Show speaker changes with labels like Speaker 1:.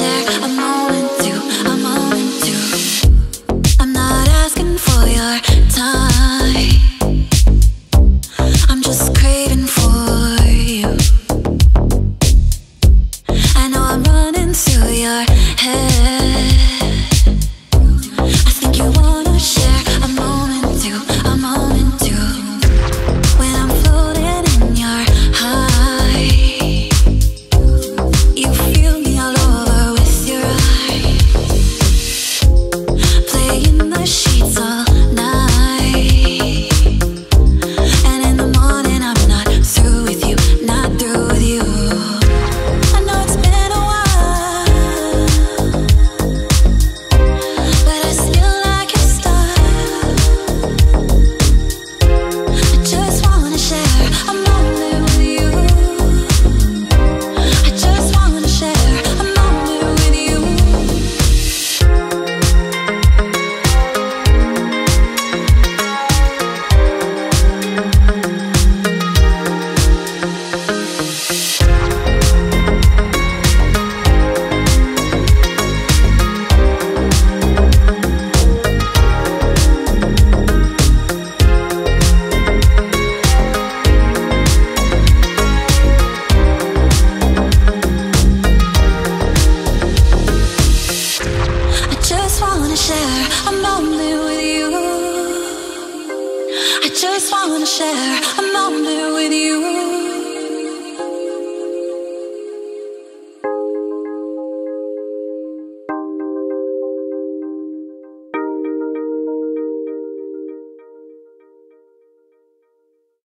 Speaker 1: share a moment too, a moment too. I'm not asking for your time, I'm just craving for you. I know I'm running through your head. I think you wanna share a moment too, a moment too. When I'm floating in your high, you feel me all over with your eyes, playing the sheets all night. And in the morning I'm not through with you, not through with you. I know it's been a while, but I still like your style. I just wanna share a moment with you. I just wanna share a moment with you. I just wanna share a moment with you. I just wanna share a moment with you.